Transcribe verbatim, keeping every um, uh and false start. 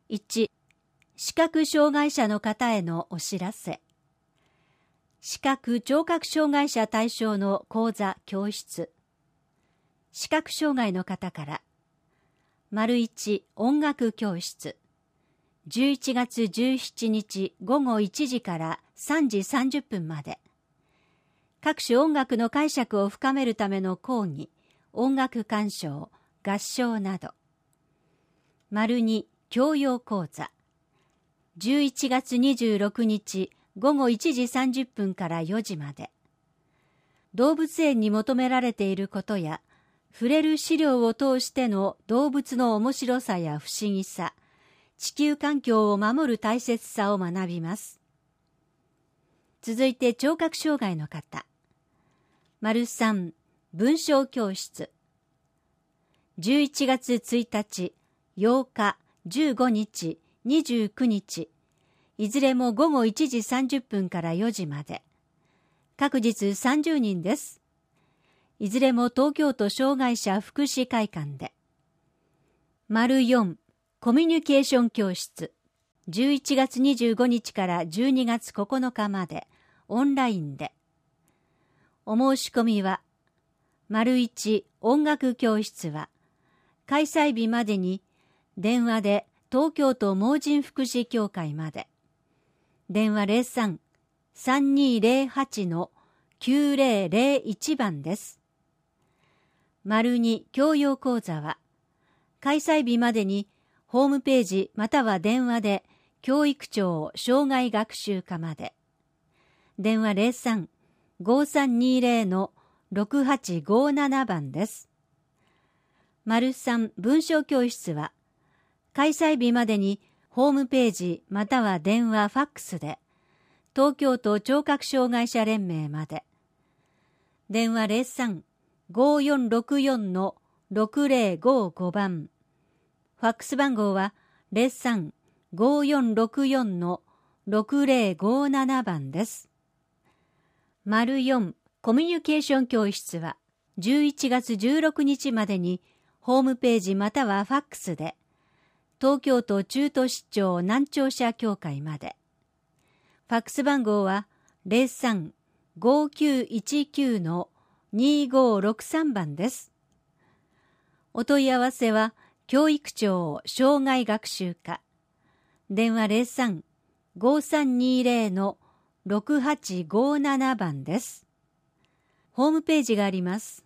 いち、視覚障害者の方へのお知らせ。視覚・聴覚障害者対象の講座・教室。視覚障害の方から、丸一音楽教室。じゅういちがつじゅうしちにちごごいちじからさんじさんじゅっぷんまで。各種音楽の解釈を深めるための講義、音楽鑑賞、合唱など。丸二教養講座。じゅういちがつにじゅうろくにちごごいちじさんじゅっぷんからよじまで。動物園に求められていることや、触れる資料を通しての動物の面白さや不思議さ、地球環境を守る大切さを学びます。続いて聴覚障害の方。丸三文章教室。じゅういちがつついたち、ようか、じゅうごにち、にじゅうくにち、いずれもごごいちじさんじゅっぷんからよじまで。各日さんじゅうにんです。いずれも東京都障害者福祉会館で。丸四コミュニケーション教室。じゅういちがつにじゅうごにちからじゅうにがつここのかまで、オンラインで。お申し込みは、丸一音楽教室は、開催日までに、電話で東京都盲人福祉協会まで。電話ゼロさん さんにーゼロはち のきゅうゼロゼロいちばんです。丸に教養講座は、開催日までにホームページまたは電話で教育庁障害学習課まで。電話ゼロさん ごさんにーゼロ のろくはちごななばんです。丸三文章教室は、開催日までにホームページまたは電話ファックスで、東京都聴覚障害者連盟まで。電話ゼロさん ごよんろくよん のろくゼロごごばん。ファックス番号はゼロさん ごよんろくよん のろくゼロごななばんです。丸四コミュニケーション教室はじゅういちがつじゅうろくにちまでにホームページまたはファックスで東京都中途失調難聴者協会まで。ファックス番号はゼロさん ごきゅういちきゅう のにごろくさんばんです。お問い合わせは教育庁障害学習課。電話ゼロさん ごさんにーゼロ のろくはちごななばんです。ホームページがあります。